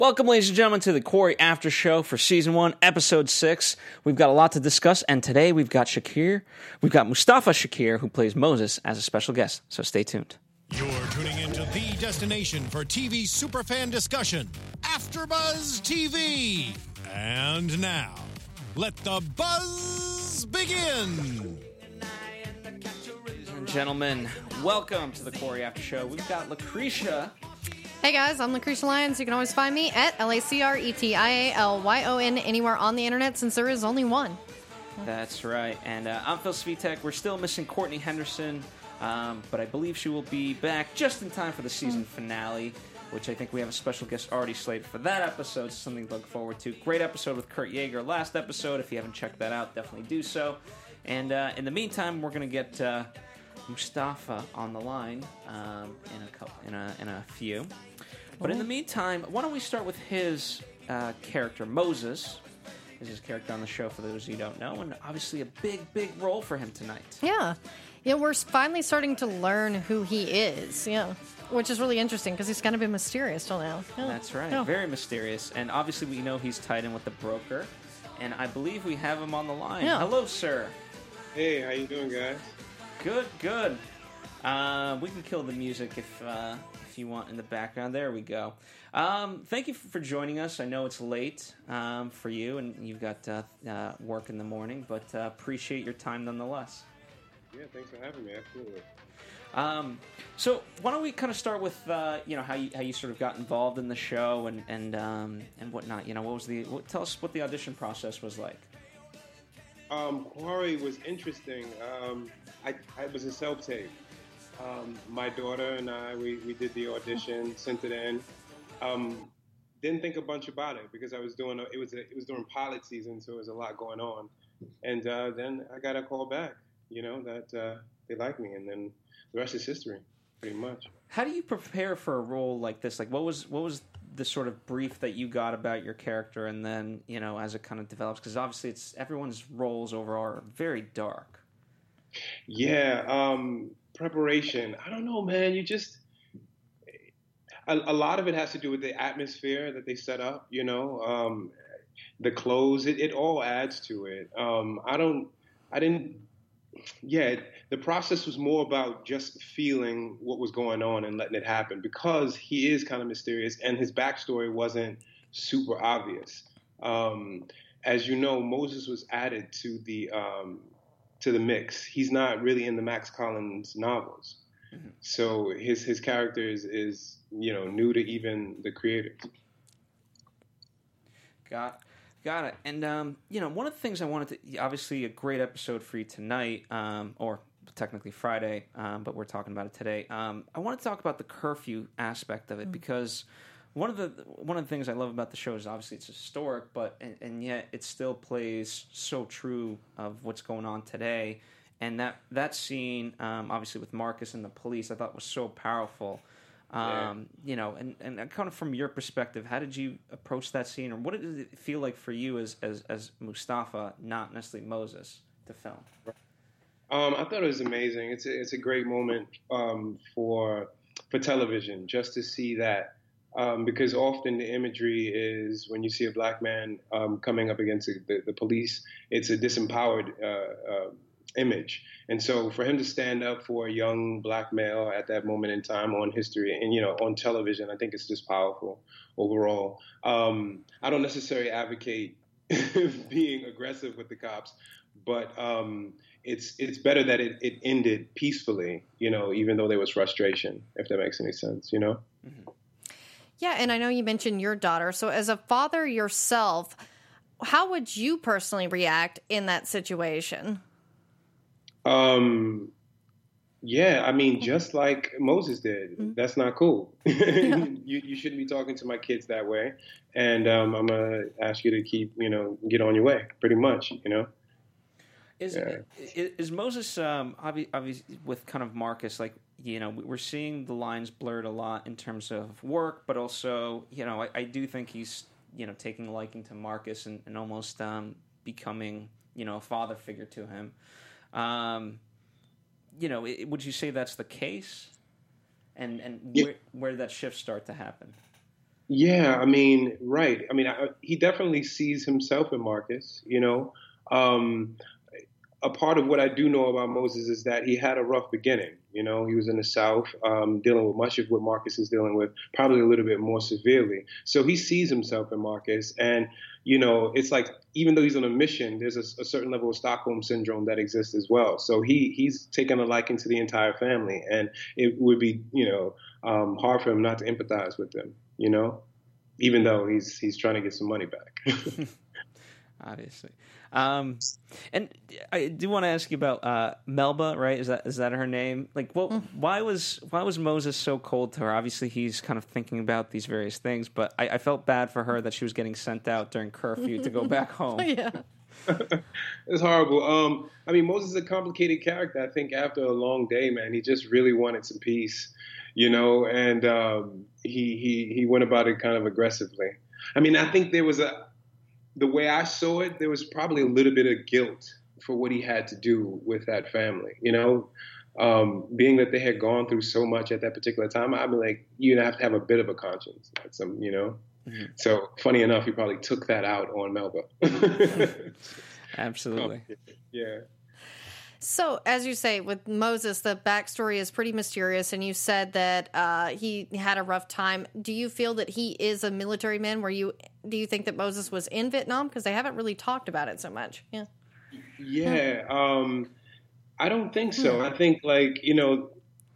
Welcome, ladies and gentlemen, to the Quarry After Show for Season 1, Episode 6. We've got a lot to discuss, and today we've got Mustafa Shakir, who plays Moses, as a special guest, so stay tuned. You're tuning into the destination for TV superfan discussion, AfterBuzz TV. And now, let the buzz begin. Ladies and gentlemen, welcome to the Quarry After Show. We've got Lucretia. Hey guys, I'm Lucretia Lyons. You can always find me at LACRETIALYON anywhere on the internet since there is only one. That's right. And I'm Phil Svitek. We're still missing Courtney Henderson, but I believe she will be back just in time for the season finale, which I think we have a special guest already slated for that episode, so something to look forward to. Great episode with Kurt Yeager last episode. If you haven't checked that out, definitely do so. And in the meantime, we're going to get Mustafa on the line in a few. But in the meantime, why don't we start with his character, Moses. Is his character on the show, for those of you who don't know, and obviously a big role for him tonight. Yeah, we're finally starting to learn who he is, which is really interesting because he's kind of been mysterious till now. Yeah. That's right, very mysterious. And obviously we know he's tied in with the broker, and I believe we have him on the line. Yeah. Hello, sir. Hey, how you doing, guys? Good. We can kill the music if you want in the background. There we go. Thank you for joining us. I know it's late for you, and you've got work in the morning, but appreciate your time nonetheless. Yeah, thanks for having me. Absolutely. So why don't we kind of start with how you sort of got involved in the show and whatnot. Tell us what the audition process was like. Quarry was interesting. I was a self-tape. My daughter and I, we did the audition, sent it in. Didn't think a bunch about it because I was doing it was during pilot season, so there was a lot going on. And then I got a call back, that they liked me, and then the rest is history, pretty much. How do you prepare for a role like this? Like, what was the sort of brief that you got about your character, and then as it kind of develops? Because obviously, everyone's roles overall are very dark. Yeah, preparation. I don't know, man. A lot of it has to do with the atmosphere that they set up. The clothes. It all adds to it. The process was more about just feeling what was going on and letting it happen, because he is kind of mysterious and his backstory wasn't super obvious. As you know, Moses was added to the mix. He's not really in the Max Collins novels. Mm-hmm. So his character is new to even the creators. Got it. And, one of the things I wanted to... Obviously, a great episode for you tonight, or technically Friday, but we're talking about it today. I want to talk about the curfew aspect of it, because one of the things I love about the show is obviously it's historic, and yet it still plays so true of what's going on today. And that scene, obviously with Marcus and the police, I thought was so powerful. And kind of from your perspective, how did you approach that scene, or what did it feel like for you as Mustafa, not necessarily Moses, to film? I thought it was amazing. It's a great moment for television, just to see that, because often the imagery is when you see a black man coming up against the police, it's a disempowered image. And so for him to stand up for a young black male at that moment in time on history and, on television, I think it's just powerful overall. I don't necessarily advocate being aggressive with the cops, but it's better that it ended peacefully, even though there was frustration, if that makes any sense, Mm-hmm. Yeah, and I know you mentioned your daughter. So as a father yourself, how would you personally react in that situation? Just like Moses did. Mm-hmm. That's not cool. Yeah. You shouldn't be talking to my kids that way. And I'm going to ask you to keep, get on your way, pretty much, Is Moses, obviously with kind of Marcus, like, we're seeing the lines blurred a lot in terms of work, but also, I do think he's, taking a liking to Marcus and almost becoming, a father figure to him. Would you say that's the case? And Yeah. where did that shift start to happen? Yeah, I mean, right. I mean, he definitely sees himself in Marcus, you know. Um, a part of what I do know about Moses is that he had a rough beginning. You know, he was in the South, dealing with much of what Marcus is dealing with, probably a little bit more severely. So he sees himself in Marcus. And, you know, it's like, even though he's on a mission, there's a certain level of Stockholm syndrome that exists as well. So he's taken a liking to the entire family. And it would be, you know, hard for him not to empathize with them, you know, even though he's trying to get some money back. Obviously. And I do want to ask you about Melba, right? Is that her name? Like, why was Moses so cold to her? Obviously, he's kind of thinking about these various things, but I felt bad for her that she was getting sent out during curfew to go back home. Yeah. It's horrible. I mean, Moses is a complicated character. I think after a long day, man, he just really wanted some peace, you know, and he went about it kind of aggressively. I mean, I think the way I saw it, there was probably a little bit of guilt for what he had to do with that family, you know, being that they had gone through so much at that particular time. I'd be like, you have to have a bit of a conscience, you know. Mm-hmm. So funny enough, he probably took that out on Melba. Absolutely. Yeah. So, as you say, with Moses, the backstory is pretty mysterious, and you said that he had a rough time. Do you feel that he is a military man? Do you think that Moses was in Vietnam? Because they haven't really talked about it so much. Yeah. Yeah. I don't think so. I think, like, you know,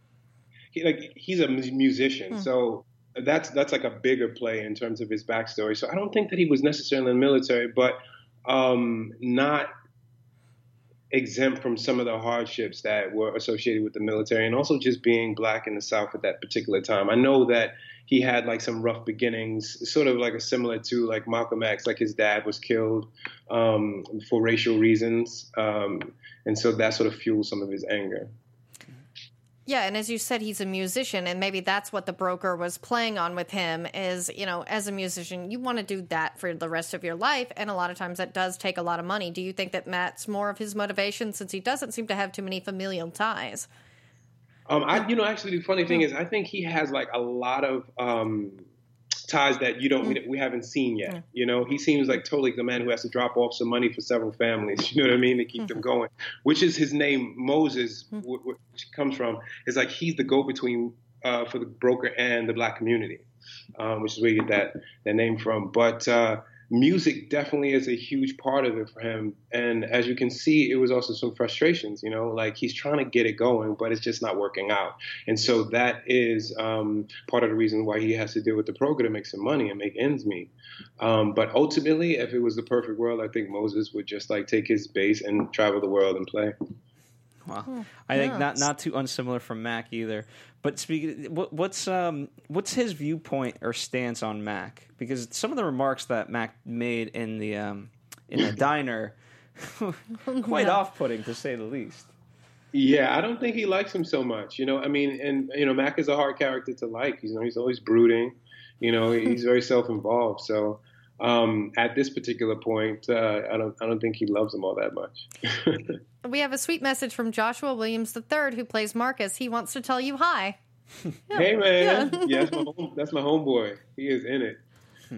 he's a musician, so that's like a bigger play in terms of his backstory. So I don't think that he was necessarily in the military, but not exempt from some of the hardships that were associated with the military, and also just being black in the South at that particular time. I know that he had like some rough beginnings, sort of like similar to like Malcolm X, like his dad was killed for racial reasons. And so that sort of fueled some of his anger. Yeah, and as you said, he's a musician, and maybe that's what the broker was playing on with him is, you know, as a musician, you want to do that for the rest of your life, and a lot of times that does take a lot of money. Do you think that Matt's more of his motivation, since he doesn't seem to have too many familial ties? Actually, the funny thing is, I think he has like a lot of ties that we haven't seen yet. You know, he seems like totally the man who has to drop off some money for several families. You know what I mean, to keep them going. Which is his name, Moses, which comes from. Is like he's the go-between for the broker and the black community, which is where you get that name from. But music definitely is a huge part of it for him. And as you can see, it was also some frustrations, you know, like he's trying to get it going, but it's just not working out. And so that is part of the reason why he has to deal with the program to make some money and make ends meet. But ultimately, if it was the perfect world, I think Moses would just like take his bass and travel the world and play. Wow. I think not too unsimilar from Mac either. But speaking, what's his viewpoint or stance on Mac? Because some of the remarks that Mac made in the diner, quite off-putting to say the least. Yeah, I don't think he likes him so much. You know, I mean, and you know, Mac is a hard character to like. You know, he's always brooding. You know, he's very self-involved. So at this particular point, I don't think he loves him all that much. We have a sweet message from Joshua Williams III, who plays Marcus. He wants to tell you hi. Yeah. Hey, man. Yeah, that's my homeboy. He is in it.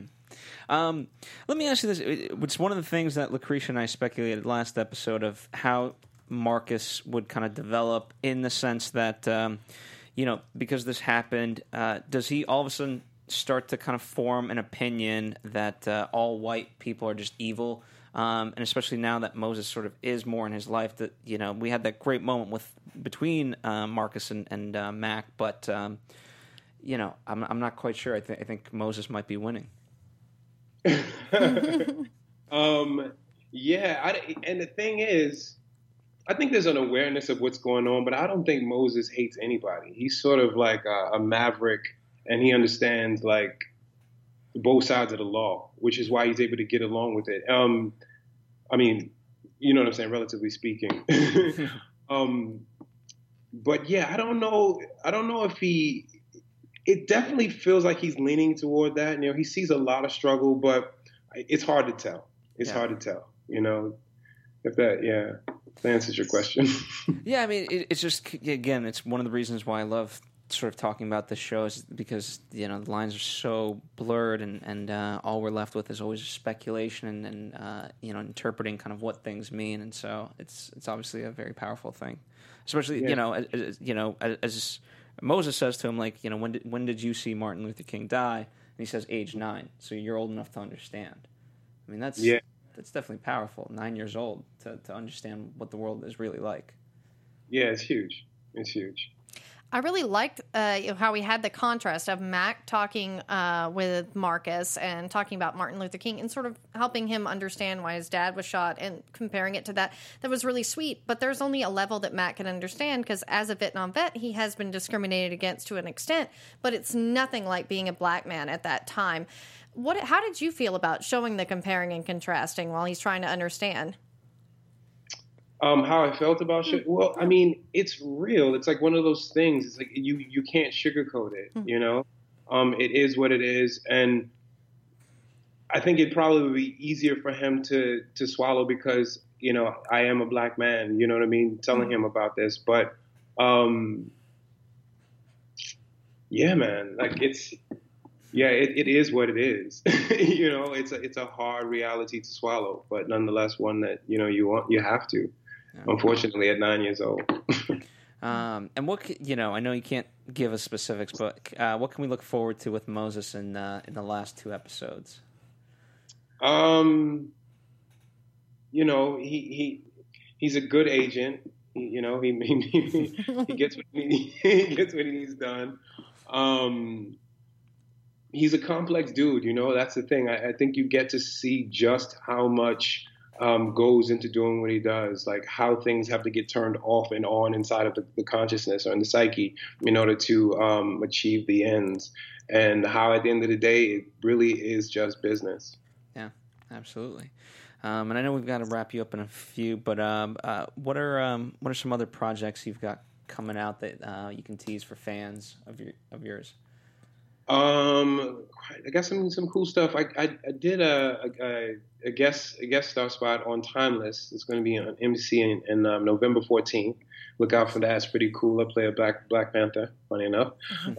Let me ask you this. It's one of the things that Lucretia and I speculated last episode of how Marcus would kind of develop, in the sense that, you know, because this happened, does he all of a sudden start to kind of form an opinion that all white people are just evil? And especially now that Moses sort of is more in his life, that, you know, we had that great moment between Marcus and Mac, but you know, I'm not quite sure. I think Moses might be winning. Yeah, and the thing is, I think there's an awareness of what's going on, but I don't think Moses hates anybody. He's sort of like a maverick, and he understands like both sides of the law, which is why he's able to get along with it. I mean, you know what I'm saying, relatively speaking. But yeah, I don't know if it definitely feels like he's leaning toward that. You know, he sees a lot of struggle, but it's hard to tell. Hard to tell, you know, if that answers your question. Yeah, I mean, it's just, again, it's one of the reasons why I love sort of talking about the show is because the lines are so blurred, and all we're left with is always speculation and interpreting kind of what things mean, and so it's obviously a very powerful thing, especially as Moses says to him, like, when did you see Martin Luther King die? And he says age 9, so you're old enough to understand. I mean, that's definitely powerful. 9 years old to understand what the world is really like. Yeah, it's huge. It's huge. I really liked how we had the contrast of Mac talking with Marcus and talking about Martin Luther King and sort of helping him understand why his dad was shot and comparing it to that. That was really sweet. But there's only a level that Mac can understand because as a Vietnam vet, he has been discriminated against to an extent. But it's nothing like being a black man at that time. How did you feel about showing the comparing and contrasting while he's trying to understand? How I felt about shit? Well, I mean, it's real. It's like one of those things. It's like you can't sugarcoat it, It is what it is. And I think it'd probably be easier for him to swallow because, I am a black man, you know what I mean? Telling him about this. But, yeah, man, like it is what it is. It's a hard reality to swallow, but nonetheless one that, you have to. Unfortunately, at 9 years old. And what I know you can't give us specifics, but what can we look forward to with Moses in the last 2 episodes? He's a good agent. He gets what he gets what he needs done. He's a complex dude. That's the thing. I think you get to see just how much goes into doing what he does, like how things have to get turned off and on inside of the consciousness or in the psyche in order to achieve the ends, and how at the end of the day it really is just business. Yeah, absolutely. And I know we've got to wrap you up in a few, but what are some other projects you've got coming out that you can tease for fans of yours? I got some cool stuff. I did a guest star spot on Timeless. It's going to be on NBC in November 14th. Look out for that. It's pretty cool. I play a Black Panther, funny enough.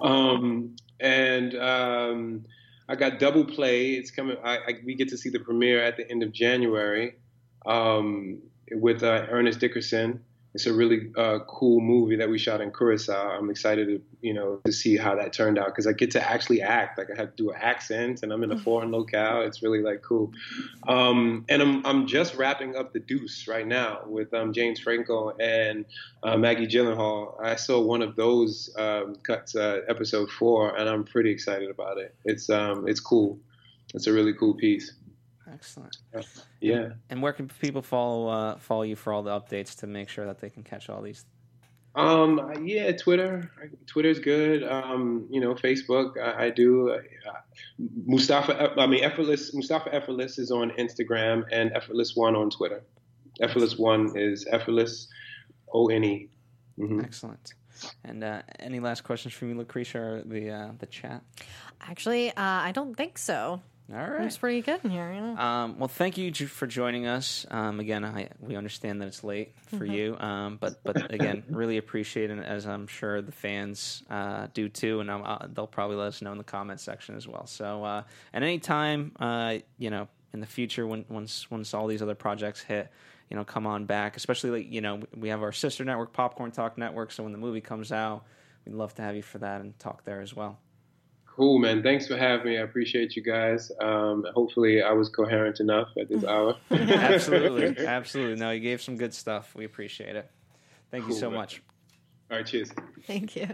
I got Double Play. It's coming. We get to see the premiere at the end of January with Ernest Dickerson. It's a really cool movie that we shot in Curacao. I'm excited to see how that turned out because I get to actually act. Like I have to do an accent, and I'm in a foreign locale. It's really cool. And I'm just wrapping up The Deuce right now with James Franco and Maggie Gyllenhaal. I saw one of those cuts, episode 4, and I'm pretty excited about it. It's cool. It's a really cool piece. Excellent. Yeah. And where can people follow you for all the updates to make sure that they can catch all these? Yeah, Twitter. Twitter's good. Facebook. I do. Effortless. Mustafa Effortless is on Instagram and Effortless One on Twitter. Effortless One is Effortless ONE. Mm-hmm. Excellent. And any last questions from you, Lucretia, or the chat? Actually, I don't think so. All right. It's pretty good in here. Well, thank you for joining us. Again, we understand that it's late for you, but again, really appreciate it, as I'm sure the fans do too, and they'll probably let us know in the comment section as well. So, at any time, in the future, once all these other projects hit, come on back. Especially we have our sister network, Popcorn Talk Network. So when the movie comes out, we'd love to have you for that and talk there as well. Cool, man. Thanks for having me. I appreciate you guys. Hopefully I was coherent enough at this hour. Absolutely. No, you gave some good stuff. We appreciate it. Thank you so much. All right, cheers. Thank you.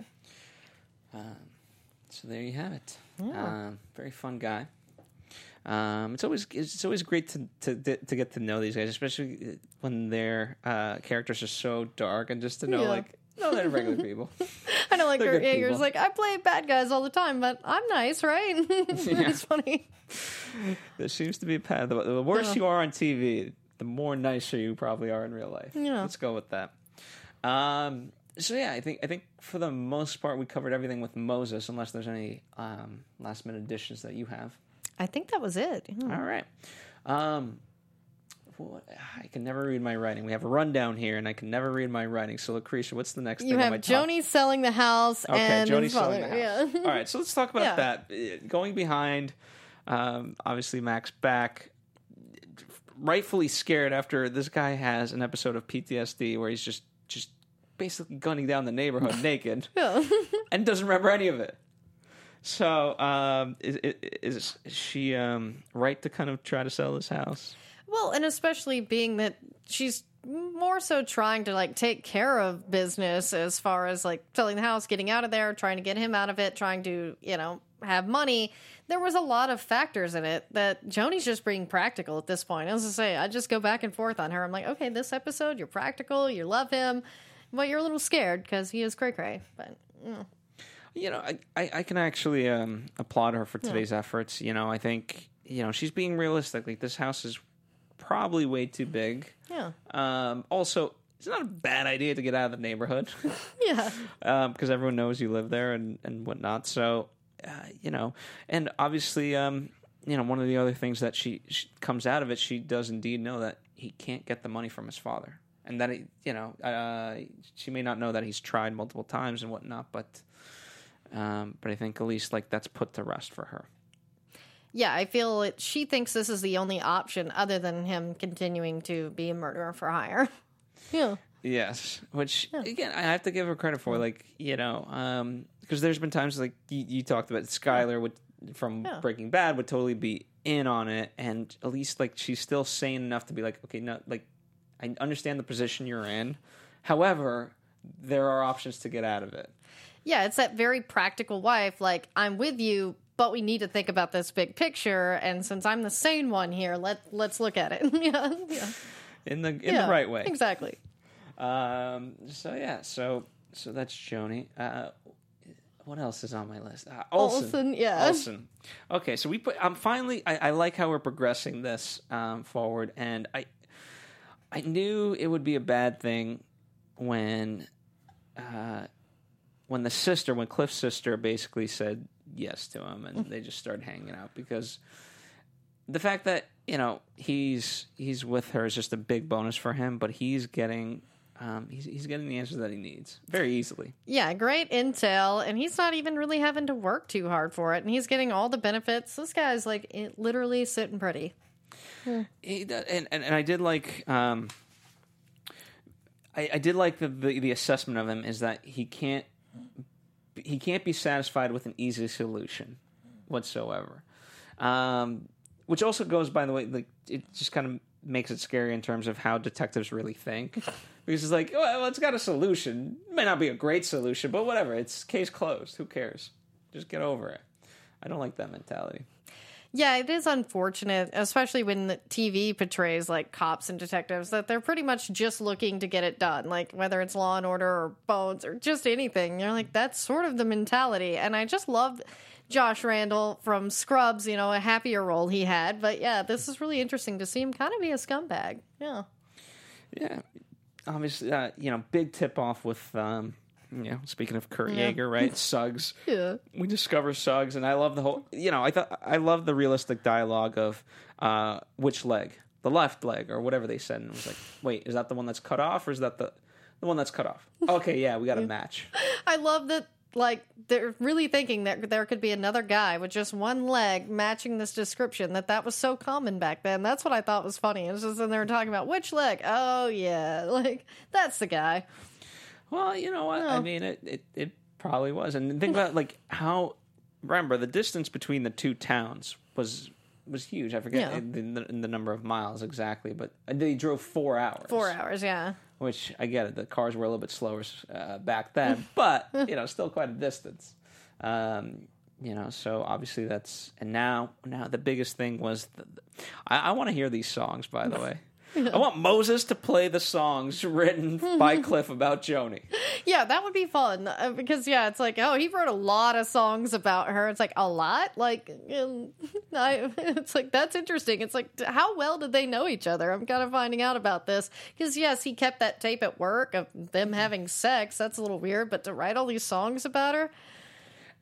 So there you have it. Yeah. Very fun guy. It's always great to get to know these guys, especially when their characters are so dark, and just to know no, they're regular people. I know, you're like, I play bad guys all the time, but I'm nice, right? It's funny. There seems to be a path. The worse you are on TV, the more nicer you probably are in real life. Yeah. Let's go with that. So yeah, I think for the most part we covered everything with Moses, unless there's any last minute additions that you have. I think that was it. Yeah. All right. I can never read my writing. We have a rundown here, and I can never read my writing. So, Lucretia, what's the next thing? You have Joni selling the house. Okay, and Joni his father. selling the house. Yeah. All right, so let's talk about that. Going behind, obviously, Mac's back, rightfully scared after this guy has an episode of PTSD where he's just basically gunning down the neighborhood naked and doesn't remember any of it. So, is she right to kind of try to sell this house? Well, and especially being that she's more so trying to like take care of business as far as like selling the house, getting out of there, trying to get him out of it, trying to, have money. There was a lot of factors in it that Joni's just being practical at this point. As I say, I just go back and forth on her. I'm like, okay, this episode, you're practical, you love him, but you're a little scared because he is cray-cray. But, I can actually applaud her for today's efforts. I think, she's being realistic. Like, this house is probably way too big. Yeah. Also, it's not a bad idea to get out of the neighborhood. Yeah. Because everyone knows you live there and whatnot. So, and obviously, one of the other things that she comes out of it, she does indeed know that he can't get the money from his father. And that, she may not know that he's tried multiple times and whatnot, but I think at least, like, that's put to rest for her. Yeah, I feel she thinks this is the only option other than him continuing to be a murderer for hire. Yeah. Yes, which, again, I have to give her credit for, like, because there's been times, like, you talked about Skyler from Breaking Bad would totally be in on it, and at least, like, she's still sane enough to be like, okay, no, like, I understand the position you're in. However, there are options to get out of it. Yeah, it's that very practical wife, like, I'm with you, but we need to think about this big picture, and since I'm the sane one here, let's look at it. Yeah. In the right way. Exactly. So that's Joni. What else is on my list? Olsen. Yeah. Olsen. Okay, so we put. Finally. I like how we're progressing this forward, and I knew it would be a bad thing when Cliff's sister basically said yes to him, and they just started hanging out, because the fact that he's with her is just a big bonus for him, but he's getting the answers that he needs very easily. Yeah, great intel, and he's not even really having to work too hard for it, and he's getting all the benefits. This guy's like literally sitting pretty. He does, and I did like I did like the assessment of him is that he can't be satisfied with an easy solution whatsoever. Which also goes, by the way, like, it just kind of makes it scary in terms of how detectives really think. Because it's like, well, it's got a solution. It may not be a great solution, but whatever. It's case closed. Who cares? Just get over it. I don't like that mentality. Yeah, it is unfortunate, especially when the TV portrays, like, cops and detectives, that they're pretty much just looking to get it done. Like, whether it's Law and Order or Bones or just anything. You're like, that's sort of the mentality. And I just love Josh Randall from Scrubs, a happier role he had. But yeah, this is really interesting to see him kind of be a scumbag. Yeah. Yeah. Obviously, big tip off with, speaking of Kurt Yeager, right? Suggs. Yeah. We discover Suggs, and I love the whole, I love the realistic dialogue of which leg? The left leg, or whatever they said. And it was like, wait, is that the one that's cut off, or is that the one that's cut off? Okay, yeah, we got a match. I love that. Like, they're really thinking that there could be another guy with just one leg matching this description, that was so common back then. That's what I thought was funny. It was just, and they were talking about, which leg? Oh, yeah. Like, that's the guy. Well, you know what? No. I mean, it probably was. And think about, like, remember, the distance between the two towns was huge. I forget in the number of miles exactly, but they drove 4 hours. 4 hours, yeah. Which, I get it, the cars were a little bit slower back then, but, still quite a distance. So obviously that's, and now the biggest thing was, I want to hear these songs, by the way. I want Moses to play the songs written by Cliff about Joni. Yeah, that would be fun. Because, it's like, he wrote a lot of songs about her. It's like, a lot? Like, it's like, that's interesting. It's like, how well did they know each other? I'm kind of finding out about this. Because, yes, he kept that tape at work of them having sex. That's a little weird. But to write all these songs about her?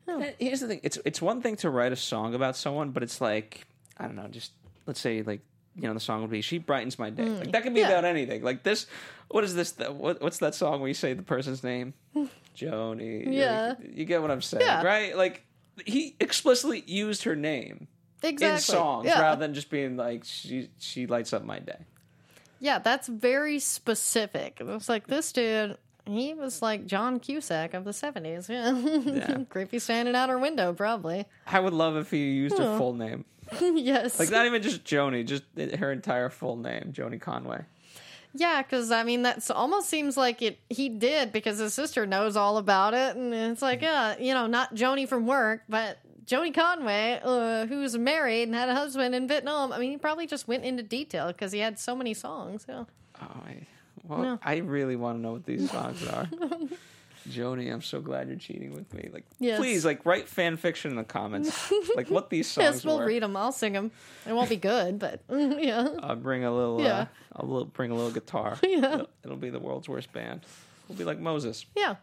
Here's the thing. It's one thing to write a song about someone, but it's like, I don't know, just let's say, like, the song would be "She Brightens My Day." Like that could be about anything. Like this, what is this? What's that song where you say the person's name? Joni. Yeah, you get what I'm saying, right? Like he explicitly used her name in songs rather than just being like she lights up my day. Yeah, that's very specific. It was like this dude. He was like John Cusack of the 70s. Yeah. Creepy standing out her window, probably. I would love if he used her full name. Yes. Like, not even just Joni, just her entire full name, Joni Conway. Yeah, because, I mean, that almost seems like he did because his sister knows all about it. And it's like, not Joni from work, but Joni Conway, who's married and had a husband in Vietnam. I mean, he probably just went into detail because he had so many songs. Yeah. I really want to know what these songs are. Joni, I'm so glad you're cheating with me. Like, yes. Please, like, write fan fiction in the comments. Like, what these songs Yes, we'll were. read them. I'll sing them. It won't be good, but yeah. I'll bring a little. Bring a little guitar. Yeah. It'll be the world's worst band. We'll be like Moses. Yeah.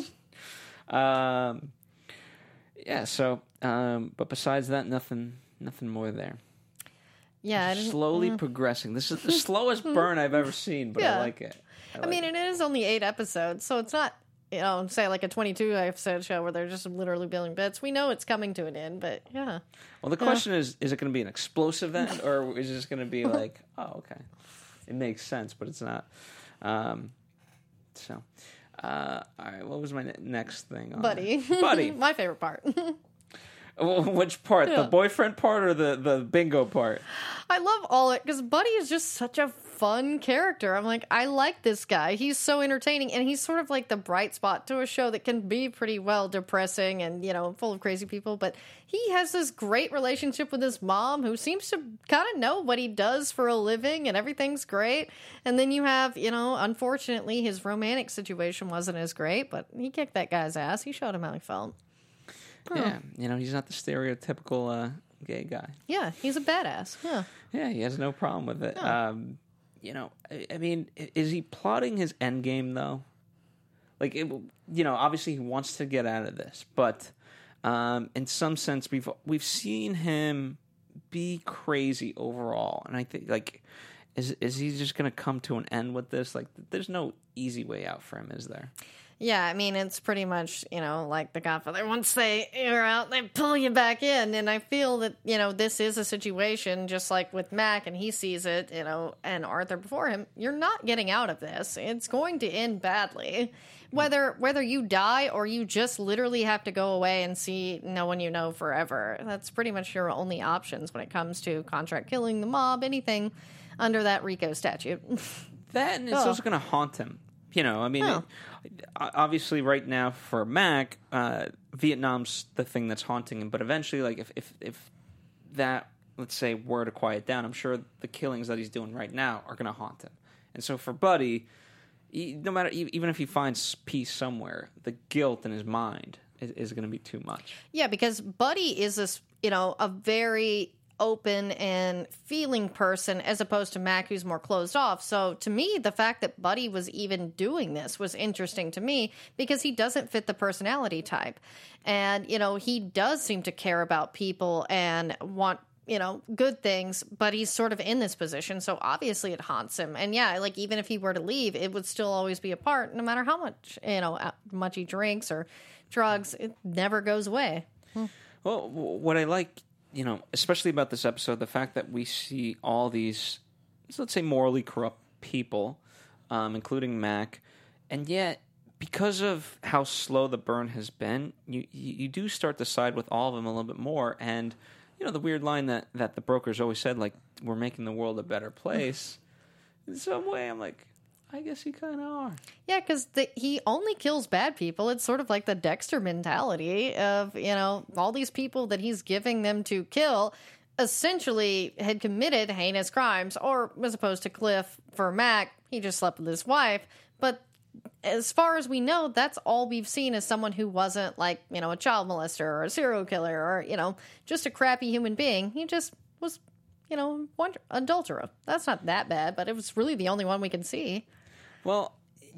But besides that, nothing more there. Yeah. Slowly progressing. This is the slowest burn I've ever seen, but I like it. I mean, it is only 8 episodes, so it's not, say like a 22 episode show where they're just literally building bits. We know it's coming to an end, but yeah. Well, the question is it going to be an explosive end, or is it just going to be like, oh, okay, it makes sense, but it's not. All right, what was my next thing? Buddy. My favorite part. Which part? The boyfriend part or the bingo part? I love all it because Buddy is just such a fun character. I'm like, I like this guy. He's so entertaining, and he's sort of like the bright spot to a show that can be pretty well depressing and full of crazy people. But he has this great relationship with his mom, who seems to kind of know what he does for a living, and everything's great. And then you have, unfortunately, his romantic situation wasn't as great, but he kicked that guy's ass. He showed him how he felt. Yeah, he's not the stereotypical gay guy. Yeah, he's a badass. Yeah, he has no problem with it. Yeah. I mean, is he plotting his end game though? Like, obviously he wants to get out of this, but in some sense, we've seen him be crazy overall, and I think like, is he just going to come to an end with this? Like, there's no easy way out for him, is there? Yeah, I mean, it's pretty much, like The Godfather. Once you're out, they pull you back in. And I feel that, this is a situation just like with Mac, and he sees it, and Arthur before him. You're not getting out of this. It's going to end badly. Whether you die or you just literally have to go away and see no one you know forever. That's pretty much your only options when it comes to contract killing, the mob, anything under that RICO statute. That, and it's also going to haunt him. Obviously right now for Mac, Vietnam's the thing that's haunting him, but eventually, like, if that, let's say, were to quiet down, I'm sure the killings that he's doing right now are going to haunt him. And so for Buddy, no matter, even if he finds peace somewhere, the guilt in his mind is going to be too much. Yeah, because Buddy is this, a very open and feeling person as opposed to Mac, who's more closed off. So to me, the fact that Buddy was even doing this was interesting to me because he doesn't fit the personality type. And, he does seem to care about people and want, good things, but he's sort of in this position. So obviously it haunts him. And yeah, like even if he were to leave, it would still always be a part, no matter how much he drinks or drugs, it never goes away. Well, what I like, especially about this episode, the fact that we see all these, let's say, morally corrupt people, including Mac, and yet, because of how slow the burn has been, you do start to side with all of them a little bit more. And, the weird line that the brokers always said, like, we're making the world a better place. In some way, I'm like, I guess you kind of are. Yeah, because he only kills bad people. It's sort of like the Dexter mentality of, all these people that he's giving them to kill essentially had committed heinous crimes, or as opposed to Cliff for Mac, he just slept with his wife. But as far as we know, that's all we've seen is someone who wasn't like, a child molester or a serial killer or, just a crappy human being. He just was, one adulterer. That's not that bad, but it was really the only one we can see. Well,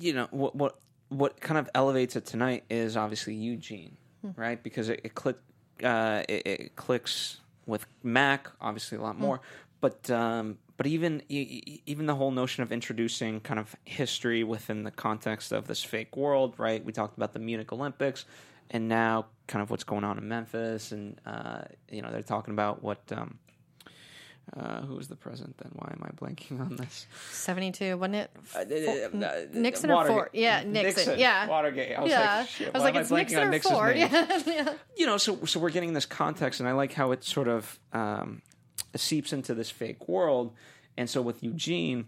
what kind of elevates it tonight is obviously Eugene, right? Because it clicks with Mac, obviously a lot more. But even the whole notion of introducing kind of history within the context of this fake world, right? We talked about the Munich Olympics, and now kind of what's going on in Memphis, and they're talking about what who was the president then? Why am I blanking on this? 72, wasn't it? Nixon Watergate. or Ford? Yeah, Nixon. Yeah, Watergate. I was like, shit, I was like, it's Nixon or Nixon's Ford. name? Yeah. So we're getting this context, and I like how it sort of seeps into this fake world. And so with Eugene,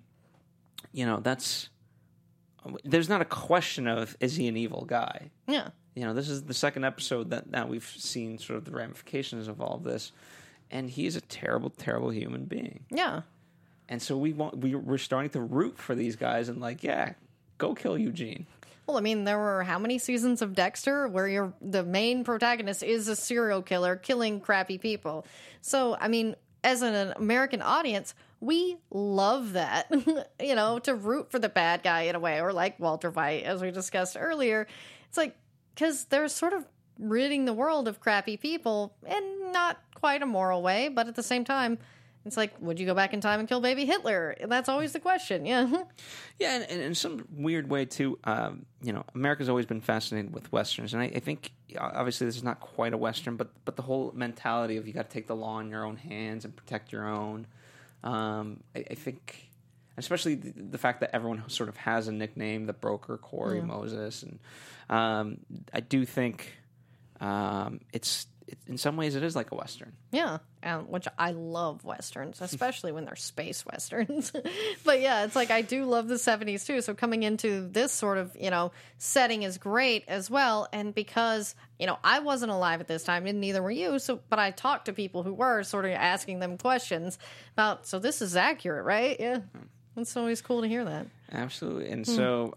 there's not a question of, is he an evil guy? Yeah. This is the second episode that now we've seen sort of the ramifications of all of this. And he is a terrible, terrible human being. Yeah. And so we're starting to root for these guys and go kill Eugene. Well, I mean, there were how many seasons of Dexter where the main protagonist is a serial killer killing crappy people? So, I mean, as an American audience, we love that, to root for the bad guy in a way, or like Walter White, as we discussed earlier. It's like, because they're sort of ridding the world of crappy people in not quite a moral way, but at the same time, it's like, would you go back in time and kill baby Hitler? That's always the question. Yeah. Yeah, and in some weird way too, America's always been fascinated with Westerns, and I think obviously this is not quite a Western, but the whole mentality of you got to take the law in your own hands and protect your own. I think, especially the fact that everyone sort of has a nickname, the broker, Corey, Moses, and I do think it's in some ways it is like a Western. Yeah, which I love Westerns, especially when they're space Westerns. But yeah, it's like I do love the 70s too. So coming into this sort of, setting is great as well. And because, I wasn't alive at this time and neither were you. But I talked to people who were, sort of asking them questions about, so this is accurate, right? Yeah. It's always cool to hear that. Absolutely. And so,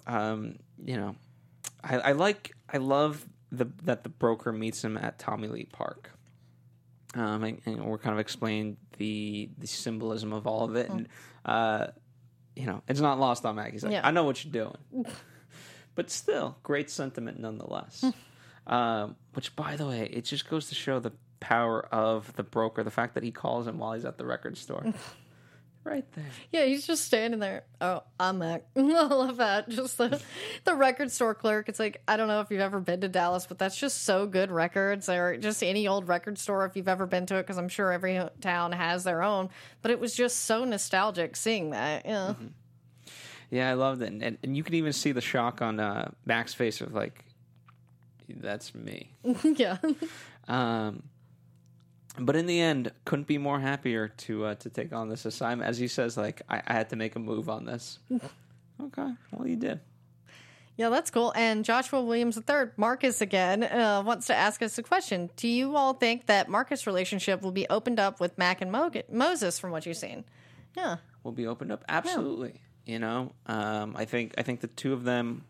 I love that the broker meets him at Tommy Lee Park. And we're kind of explaining the symbolism of all of it. And, it's not lost on Mac. He's like, I know what you're doing. But still, great sentiment nonetheless. Which, by the way, it just goes to show the power of the broker. The fact that he calls him while he's at the record store. Right there. Yeah, he's just standing there. Oh, I'm Mac. I love that. Just the record store clerk. It's like, I don't know if you've ever been to Dallas, but that's just so good records, or just any old record store if you've ever been to it, because I'm sure every town has their own. But it was just so nostalgic seeing that. Yeah. Mm-hmm. Yeah, I loved it. And you can even see the shock on Mac's face of like, that's me. Yeah. But in the end, couldn't be more happier to take on this assignment. As he says, like, I had to make a move on this. Okay, well, you did. Yeah, that's cool. And Joshua Williams III, Marcus again, wants to ask us a question. Do you all think that Marcus' relationship will be opened up with Mac and Moses from what you've seen? Yeah. Will be opened up? Absolutely. Yeah. I think the two of them...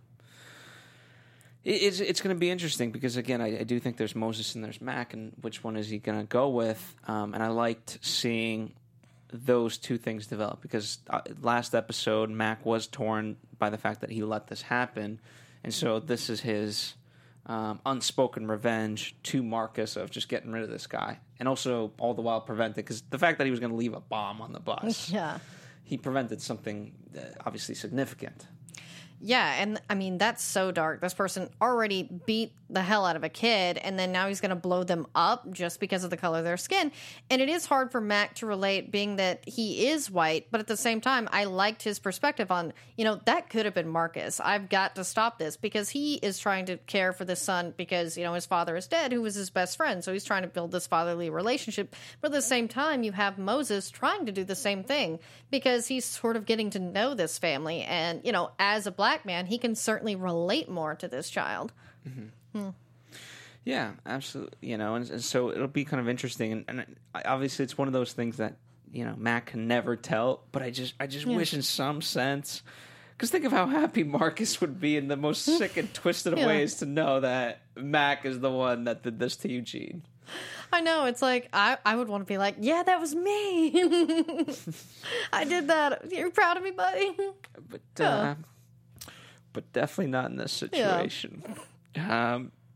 It's going to be interesting because, again, I do think there's Moses and there's Mac, and which one is he going to go with? And I liked seeing those two things develop because last episode, Mac was torn by the fact that he let this happen. And so this is his unspoken revenge to Marcus of just getting rid of this guy. And also all the while preventing, because the fact that he was going to leave a bomb on the bus, he prevented something obviously significant. Yeah, and I mean, that's so dark. This person already beat the hell out of a kid, and then now he's going to blow them up just because of the color of their skin. And it is hard for Mac to relate, being that he is white, but at the same time, I liked his perspective on, that could have been Marcus. I've got to stop this, because he is trying to care for the son because, his father is dead, who was his best friend, so he's trying to build this fatherly relationship. But at the same time, you have Moses trying to do the same thing, because he's sort of getting to know this family, and, as a black man, he can certainly relate more to this child. Mm-hmm. Yeah, absolutely. And so it'll be kind of interesting. And obviously, it's one of those things that Mac can never tell. But I just wish, in some sense, because think of how happy Marcus would be in the most sick and twisted of ways to know that Mac is the one that did this to Eugene. I know. It's like, I would want to be like, yeah, that was me. I did that. You're proud of me, buddy? But definitely not in this situation.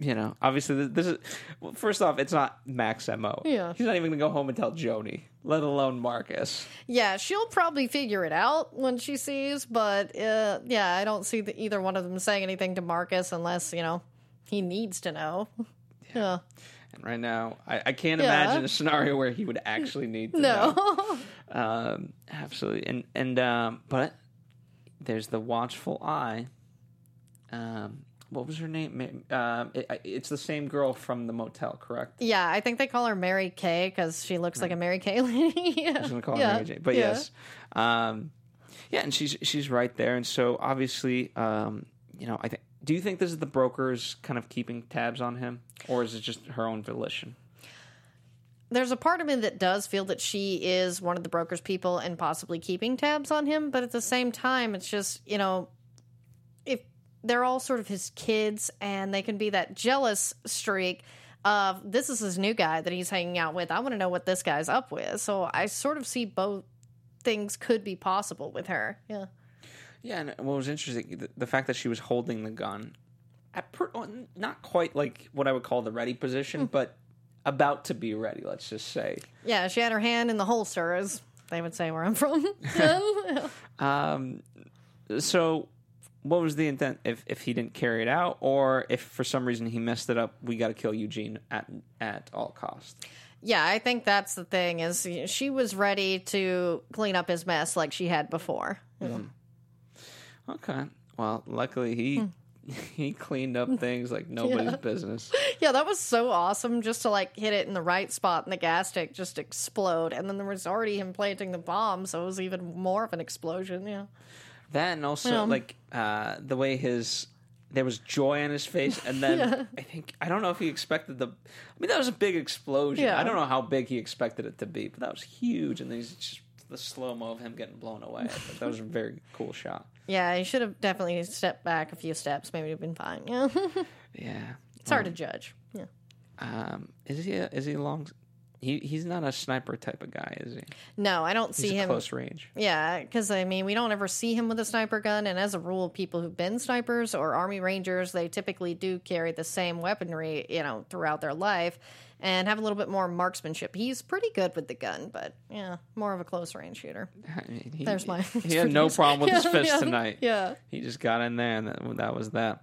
You know, obviously, this is... Well, first off, it's not Mac's MO. Yeah. He's not even going to go home and tell Joni, let alone Marcus. Yeah, she'll probably figure it out when she sees, but yeah, I don't see either one of them saying anything to Marcus unless, you know, he needs to know. Yeah. And right now, I can't imagine a scenario where he would actually need to know. Absolutely. But there's the watchful eye. What was her name? It's the same girl from the motel, correct? Yeah, I think they call her Mary Kay because she looks like a Mary Kay lady. Yeah. I was going to call her Mary J. But yes. And she's right there. And so obviously, you know, do you think this is the brokers kind of keeping tabs on him? Or is it just her own volition? There's a part of me that does feel that she is one of the broker's people and possibly keeping tabs on him. But at the same time, it's just, you know, if they're all sort of his kids and they can be that jealous streak of this is his new guy that he's hanging out with. I want to know what this guy's up with. So I sort of see both things could be possible with her. Yeah. Yeah, and what was interesting, the fact that she was holding the gun, not quite like what I would call the ready position, but about to be ready, let's just say. Yeah, she had her hand in the holster, as they would say where I'm from. So what was the intent if he didn't carry it out, or if for some reason he messed it up, we got to kill Eugene at all costs? Yeah, I think that's the thing, is she was ready to clean up his mess like she had before. Mm-hmm. Okay. Well, luckily he cleaned up things like nobody's business. Yeah, that was so awesome, just to like hit it in the right spot and the gas tank just explode. And then there was already him planting the bomb, so it was even more of an explosion. Yeah. That, and also like the way there was joy on his face, and then I don't know if he expected that was a big explosion. Yeah. I don't know how big he expected it to be, but that was huge. And then he's just the slow-mo of him getting blown away. I thought that was a very cool shot. Yeah, he should have definitely stepped back a few steps. Maybe he'd been fine. Yeah. Yeah. It's hard to judge. Yeah. Is he long? He's not a sniper type of guy, is he? No, I don't see him close range. Yeah, because I mean, we don't ever see him with a sniper gun, and as a rule, people who've been snipers or Army Rangers, they typically do carry the same weaponry, you know, throughout their life, and have a little bit more marksmanship. He's pretty good with the gun, but yeah, more of a close range shooter. I mean, There's my. He had no problem with his fist tonight. Yeah, he just got in there, and that was that.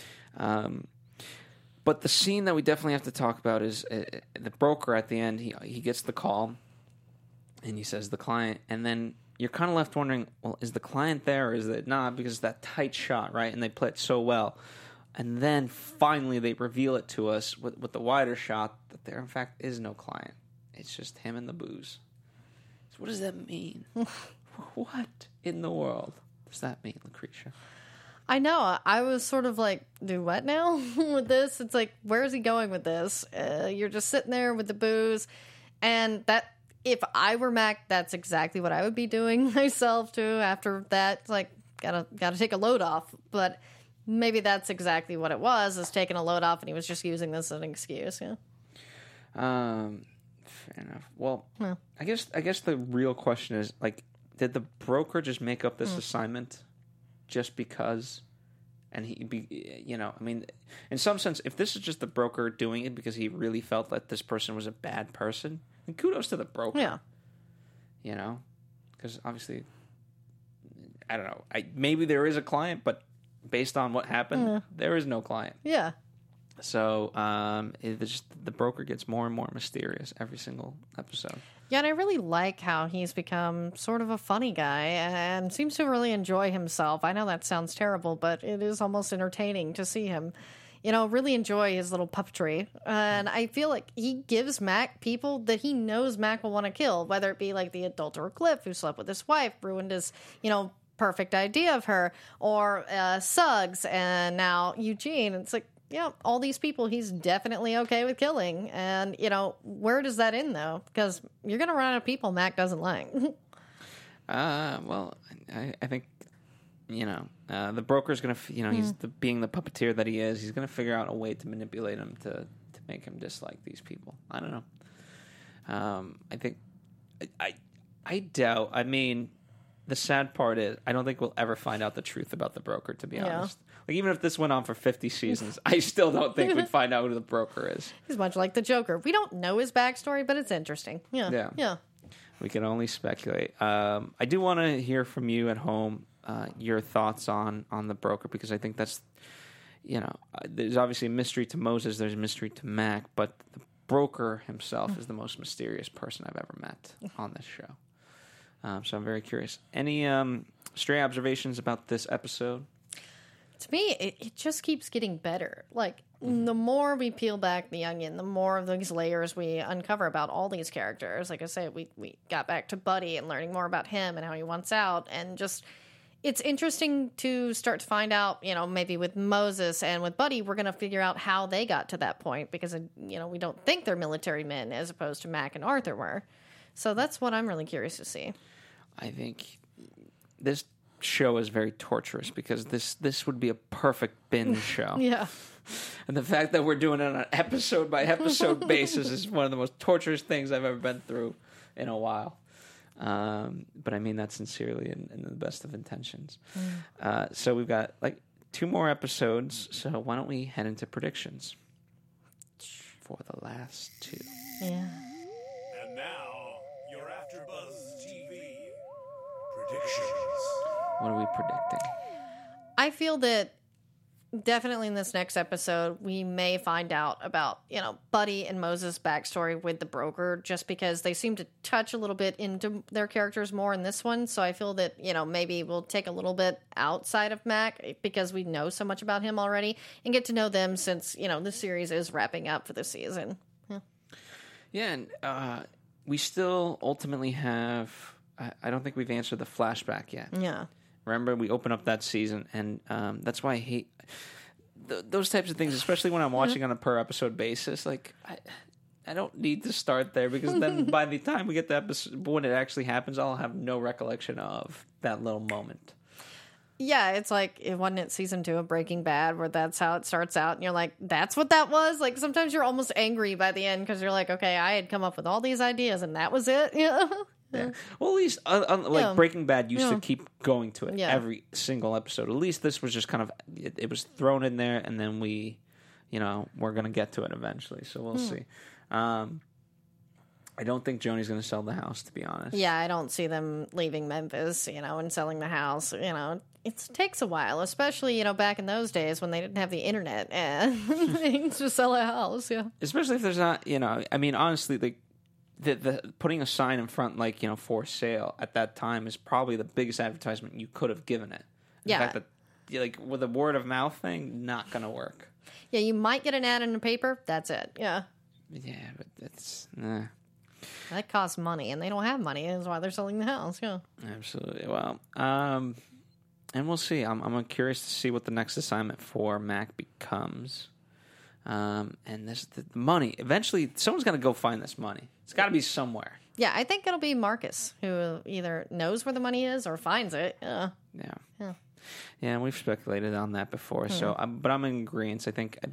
But the scene that we definitely have to talk about is the broker at the end. He gets the call, and he says the client, and then you're kind of left wondering, well, is the client there or is it not? Because it's that tight shot, right? And they play it so well. And then finally they reveal it to us with the wider shot that there, in fact, is no client. It's just him and the booze. So what does that mean? What in the world does that mean, Lucretia? I know. I was sort of like, do what now with this? It's like, where is he going with this? You're just sitting there with the booze. And that, if I were Mac, that's exactly what I would be doing myself too. After that, it's like, gotta take a load off. But maybe that's exactly what it was, is taking a load off, and he was just using this as an excuse. Yeah. Fair enough. Well, I guess the real question is, like, did the broker just make up this assignment just because? And I mean, in some sense, if this is just the broker doing it because he really felt that this person was a bad person, then kudos to the broker. Yeah. You know, because obviously, I don't know. Maybe there is a client, but based on what happened, there is no client. Yeah. So the broker gets more and more mysterious every single episode. Yeah, and I really like how he's become sort of a funny guy and seems to really enjoy himself. I know that sounds terrible, but it is almost entertaining to see him, you know, really enjoy his little puppetry. And I feel like he gives Mac people that he knows Mac will want to kill, whether it be like the adulterer Cliff, who slept with his wife, ruined his, you know, perfect idea of her, or Suggs, and now Eugene. It's like, yeah, all these people he's definitely okay with killing. And, you know, where does that end, though? Because you're going to run out of people Mac doesn't like. Well, I think, you know, the broker's going to, you know, he's being the puppeteer that he is, he's going to figure out a way to manipulate him to make him dislike these people. I don't know. I think, I doubt, I mean, the sad part is, I don't think we'll ever find out the truth about the broker, to be honest. Like, even if this went on for 50 seasons, I still don't think we'd find out who the broker is. He's much like the Joker. We don't know his backstory, but it's interesting. Yeah. We can only speculate. I do want to hear from you at home, your thoughts on the broker, because I think that's, there's obviously a mystery to Moses, there's a mystery to Mac, but the broker himself is the most mysterious person I've ever met on this show. So I'm very curious. Any stray observations about this episode? To me, it just keeps getting better. Like, the more we peel back the onion, the more of these layers we uncover about all these characters. Like I say, we got back to Buddy and learning more about him and how he wants out. And just, it's interesting to start to find out, maybe with Moses and with Buddy, we're going to figure out how they got to that point. Because, we don't think they're military men as opposed to Mac and Arthur were. So that's what I'm really curious to see. I think this show is very torturous because this would be a perfect binge show. Yeah. And the fact that we're doing it on an episode by episode basis is one of the most torturous things I've ever been through in a while. But I mean that sincerely in the best of intentions. So we've got like 2 more episodes. So why don't we head into predictions for the last 2? Yeah. And now, your AfterBuzz TV predictions. What are we predicting? I feel that definitely in this next episode, we may find out about, Buddy and Moses' backstory with the broker, just because they seem to touch a little bit into their characters more in this one. So I feel that, maybe we'll take a little bit outside of Mac because we know so much about him already and get to know them since, the series is wrapping up for the season. Yeah, and we still ultimately have... I don't think we've answered the flashback yet. Yeah. Remember, we open up that season, and that's why I hate those types of things, especially when I'm watching on a per-episode basis. Like, I don't need to start there, because then by the time we get the episode, when it actually happens, I'll have no recollection of that little moment. Yeah, it's like, wasn't it season 2 of Breaking Bad where that's how it starts out, and you're like, that's what that was? Like, sometimes you're almost angry by the end, because you're like, okay, I had come up with all these ideas, and that was it? Yeah. Well, at least Breaking Bad used to keep going to it every single episode. At least this was just kind of it was thrown in there, and then we're going to get to it eventually. So we'll see. I don't think Joni's going to sell the house, to be honest. Yeah, I don't see them leaving Memphis, and selling the house. It takes a while, especially back in those days when they didn't have the internet and things to sell a house. Yeah, especially if there's not. I mean, honestly, like. The putting a sign in front for sale at that time is probably the biggest advertisement you could have given it. The fact that with a word of mouth thing, not gonna work. Yeah, you might get an ad in the paper. That's it. Yeah. Yeah, but that's that costs money, and they don't have money. That's why they're selling the house. Yeah. Absolutely. Well, and we'll see. I'm curious to see what the next assignment for Mac becomes. And this the money. Eventually, someone's gonna go find this money. It's got to be somewhere. Yeah, I think it'll be Marcus who either knows where the money is or finds it. Yeah. And we've speculated on that before. So, but I'm in agreement. I think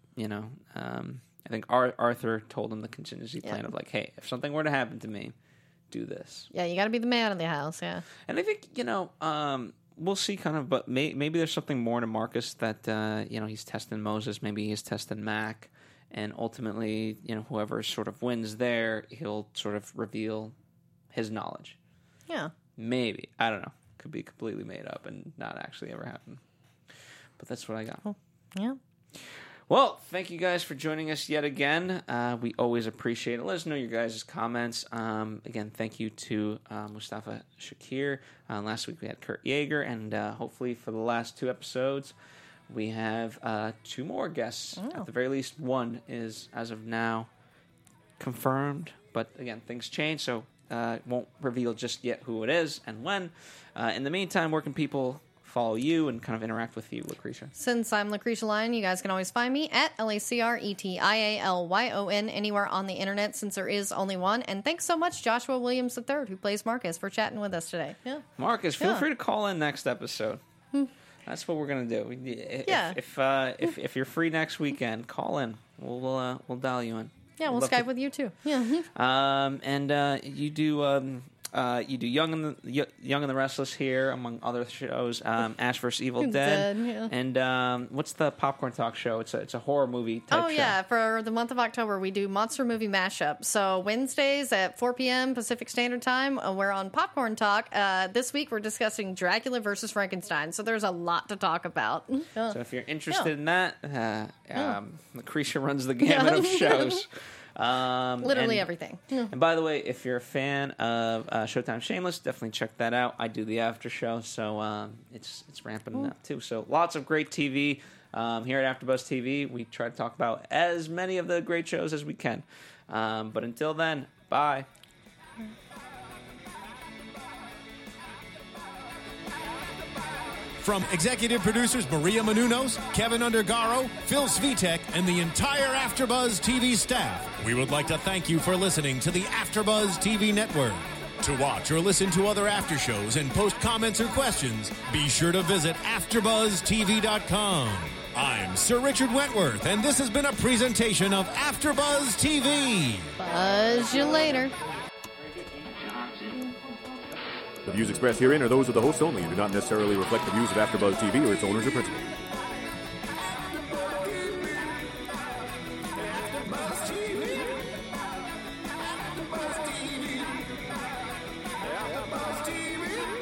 I think Arthur told him the contingency plan of like, hey, if something were to happen to me, do this. Yeah, you got to be the man of the house. Yeah. And I think we'll see kind of, but maybe there's something more to Marcus that he's testing Moses. Maybe he's testing Mac. And ultimately, whoever sort of wins there, he'll sort of reveal his knowledge. Yeah. Maybe. I don't know. Could be completely made up and not actually ever happen. But that's what I got. Cool. Yeah. Well, thank you guys for joining us yet again. We always appreciate it. Let us know your guys' comments. Again, thank you to Mustafa Shakir. Last week we had Kurt Yeager. And hopefully for the last 2 episodes... we have 2 more guests. Oh. At the very least, one is, as of now, confirmed. But again, things change, so won't reveal just yet who it is and when. In the meantime, where can people follow you and kind of interact with you, Lucretia? Since I'm Lucretia Lyon, you guys can always find me at LACRETIALYON anywhere on the internet, since there is only one. And thanks so much, Joshua Williams III, who plays Marcus, for chatting with us today. Yeah, Marcus, feel free to call in next episode. That's what we're gonna do. If you're free next weekend, call in. We'll dial you in. Yeah, we'll Skype with you too. Yeah. And you do You do Young and the Restless here, among other shows. Ash vs. Evil Dead. Yeah. And what's the Popcorn Talk show? It's a horror movie type show. Oh, yeah. For the month of October, we do Monster Movie Mashup. So Wednesdays at 4 p.m. Pacific Standard Time, we're on Popcorn Talk. This week, we're discussing Dracula versus Frankenstein. So there's a lot to talk about. So if you're interested in that, Lucretia runs the gamut of shows. Literally everything. And by the way, if you're a fan of Showtime Shameless, definitely check that out. I do the after show, so it's ramping up too. So lots of great TV here at AfterBuzz TV. We try to talk about as many of the great shows as we can. But until then, bye. From executive producers Maria Menounos, Kevin Undergaro, Phil Svitek, and the entire AfterBuzz TV staff, we would like to thank you for listening to the AfterBuzz TV network. To watch or listen to other after shows and post comments or questions, be sure to visit AfterBuzzTV.com. I'm Sir Richard Wentworth, and this has been a presentation of AfterBuzz TV. Buzz you later. The views expressed herein are those of the hosts only and do not necessarily reflect the views of AfterBuzz TV or its owners or principals.